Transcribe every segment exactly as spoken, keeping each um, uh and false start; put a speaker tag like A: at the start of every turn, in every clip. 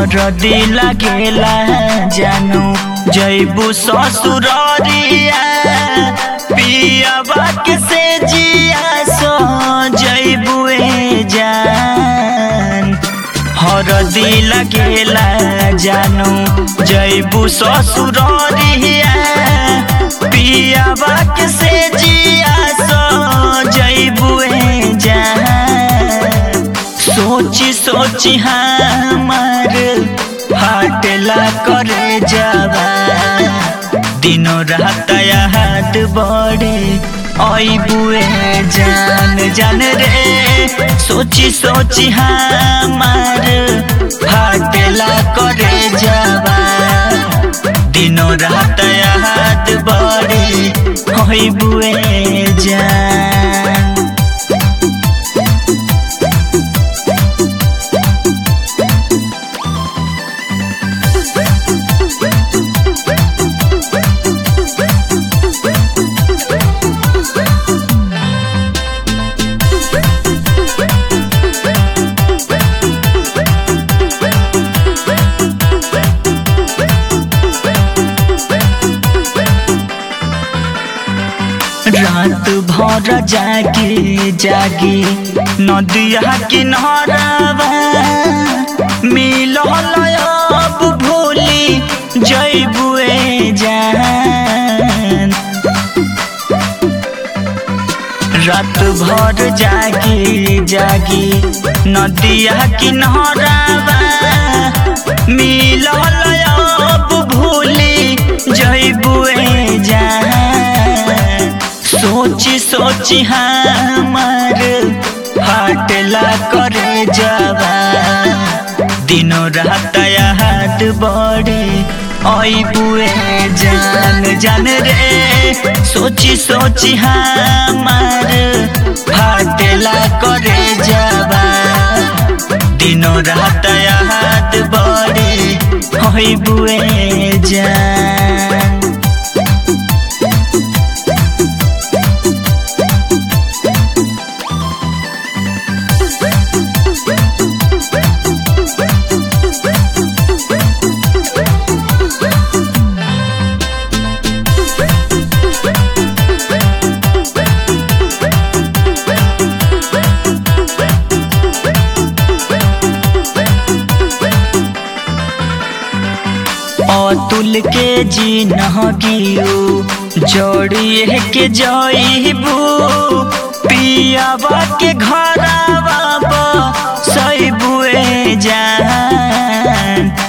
A: हरदी लागेला जानू जैबू ससुररिया पियाबा के से जिया सो जैबुए जान। हरदी लागेला जानू जैबू ससुररिया पियाबा के से जिया सो जैबुए जान। सोची सोची हमार फाटला करे जावा दिनों रात याद बड़े आईबुए जान जान रे। सोची सोची हमार फाटला करे जावा दिनों रात याद बड़े आईबुए जान। रात भर जागी जागी नदिया किनारवा मिलल अब भूली जैबुए जान। रात भर जागी जागी नदिया किनारवा मिलल अब भूली जैबुए जान। सोची सोची हमार फाटला करे जावा दिनों रात याद बड़े आईबुए जान जान रे। सोची सोची हमार फाटला करे जावा दिनों रात याद बड़े आईबुए जान। अतुल के जी नहगियो जोड़िए के जइबू पियाबा के घरवा सैबुए जान।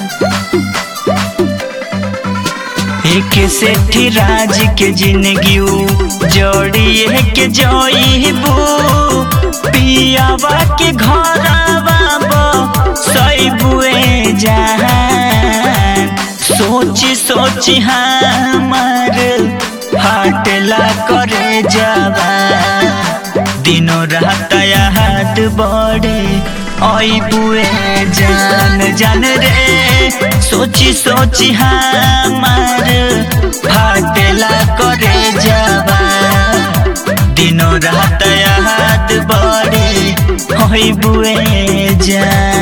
A: एक सेठी राज के जिंदगी जोड़िए के जइबू पियाबा के घरवा सैबुए जान। सोची सोची हमार फाटला करे जावा दिनों रात याद बड़े आईबुए जान जान रे। सोची सोची हमार फाटला करे जावा दिनों रात याद बड़े आईबुए जान।